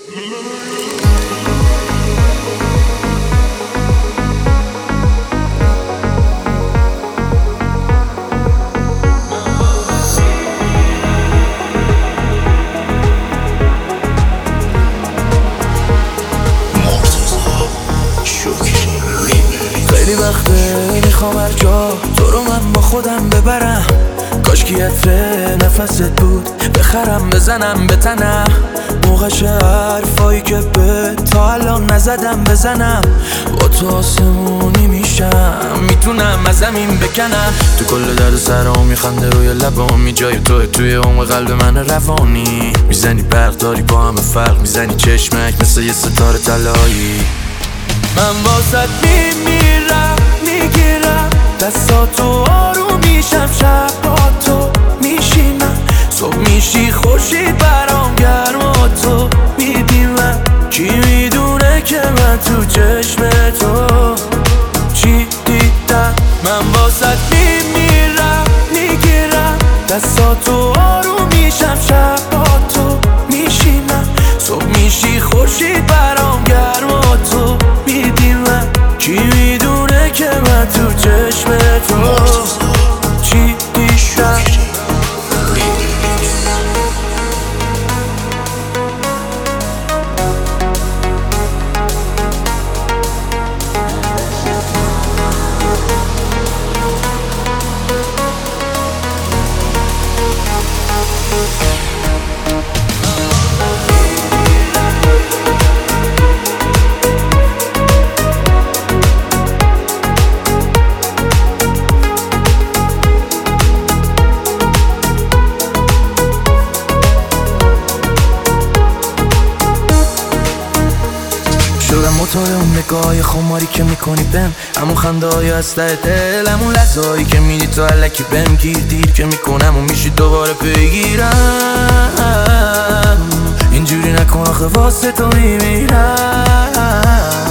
خیلی وقته میخوام هر جا تو رو من با خودم ببرم، کاش که عطر نفست بود بخرم بزنم به تنم، موقعش حرفایی که به تا الان نزدم بزنم، با تو آسمونی میشم میتونم از زمین بکنم. تو کل درد سرام میخنده روی لبامی، جای توی عمق قلب من روانی، میزنی برق داری با همه فرق، میزنی چشمک مثل یه ستاره طلایی. من واسط میمیرم میگیرم دستاتو، آروم میشم شب با تو میشینم، صبح میشی خورشید برام گرم و تو میبینم. کی میدونه که من تو چشم تو چی دیدم. من واسط میمیرم میگیرم دستاتو، آروم میشم شب با تو میشینم، صبح میشی خورشید برام گرم و تو میبینم. کی میدونه که من تو چشم تو چی دیدم. شدم موتور اون نگاه خماری که میکنی بهم، همون خنده های اسلحه دل، همون لحظه‌هایی که میدی تو علکی بهم گیر دیر که میکنم و میشی دوباره بگیرم. اینجوری نکن آخه واسه تو میمیرم.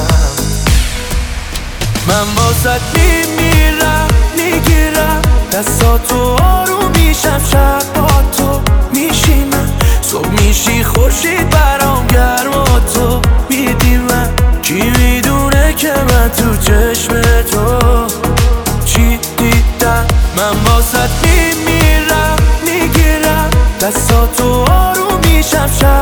من واسط میمیرم میگیرم دستاتو، آروم میشم شب با تو میشینم، صبح میشی خورشید برام گرم و تو میدیمم. کی میدونه که من تو چشم تو چی دیدم. من واسط میمیرم میگیرم دستاتو، آروم میشم شب